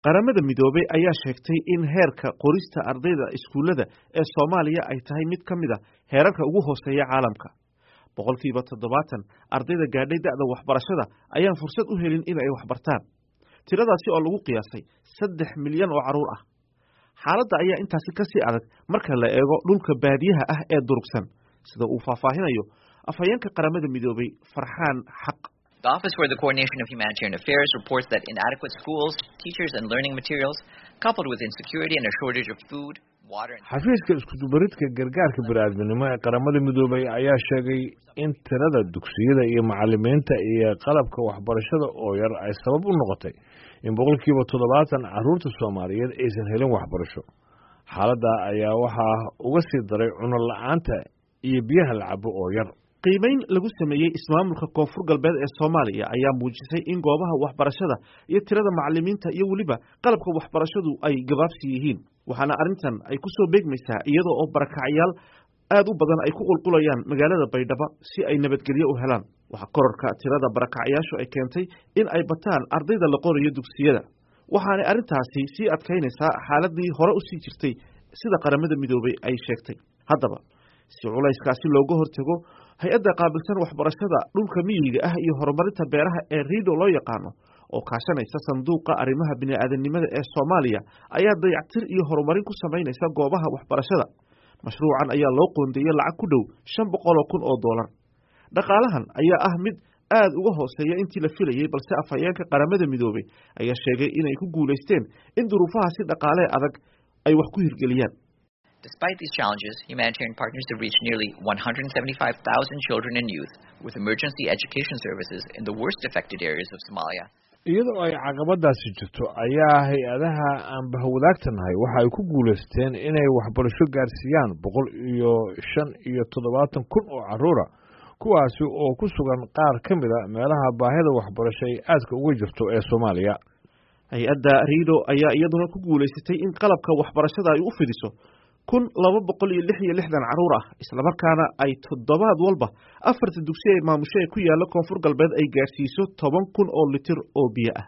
qaramada midoobay ayaa sheegtay in heerka qorista ardayda iskuulada ee Soomaaliya ay tahay mid ka mid ah heerarka ugu hooseeya caalamka. 70% ardayda gaadhay da'da waxbarashada ayaan fursad u helin in ay wax bartaan. Tiradaasi oo lagu qiyaasay 3 milyan oo caruur ah. Xaaladda ayaa intaasi ka sii adag marka la eego dhulka baadiyaha ah ee durugsan, sida uu faahfaahinayo afhayeenka qaramada midoobay Farxaan Xaq. The Office for the Coordination of Humanitarian Affairs reports that inadequate schools, teachers and learning materials, coupled with insecurity and a shortage of food, water and xafiiska isku dubaridka gargaarka bini'aadanimo ee qaramada midoobay ayaa sheegay in tirada dugsiyada iyo macallimiinta iyo qalabka waxbarashada oo yar ay sabab u noqotay in 70% carruurta Soomaaliyeed aysan helin waxbarasho. Xaaladda ayaa waxaa uga sii daray cunno la'aanta iyo biyaha la cabo oo yar. qiimeyn lagu sameeyay ismaamulka Koonfur Galbeed ee Soomaaliya ayaa muujisay in goobaha waxbarashada iyo tirada macallimiinta iyo waliba qalabka waxbarashadu ay gabaabsi yihiin. waxaana arintan ay ku soo beegmaysaa iyadoo oo barakacyaal aad u badan ay ku qulqulayaan magaalada Baydhabo si ay nabadgelyo u helaan. waxa kororka tirada barakacyaashu ay keentay in ay bataan ardayda la qorayo dugsiyada. waxaana arintaasi sii adkaynaysaa xaaladii hore u sii jirtay sida qaramada midoobay ay sheegtay. haddaba si culayskaasi looga hortago, hay-adda qaabilsan waxbarashada dhulka miyiga ah iyo horumarinta beeraha ee RIDO loo yaqaano oo kaashanaysa sanduuqa arrimaha bini'aadanimada ee Soomaaliya ayaa dayactir iyo horumarin ku sameynaysa goobaha waxbarashada. mashruucan ayaa loo qoondeeyay lacag ku dhow $500,000. dhaqaalahan ayaa ah mid aad uga hooseeya intii la filayay, balse afhayeenka qaramada midoobay ayaa sheegay inay ku guuleysteen in duruufahaasi dhaqaale adag ay wax ku hirgeliyaan. Despite these challenges, humanitarian partners have reached nearly 175,000 children and youth with emergency education services in the worst affected areas of Somalia. iyadoo ay caqabadaasi jirto ayaa hay-adaha aan bahwadaagtanahay waxa ay ku guuleysteen inay waxbarasho gaarsiiyaan 175,000 oo carruura, kuwaasi oo ku sugan qaar ka mid ah meelaha baahida waxbarasho ay aadka uga jirto ee Soomaaliya. hay-adda RIDO ayaa iyaduna ku guuleysatay in qalabka waxbarashada ay u fidiso 266 carruur ah, isla markaana ay toddobaad walba 4 dugsi ay maamusho ee ku yaala Koonfur Galbeed ay gaarsiiso 10,000 oo litir oo biyo ah.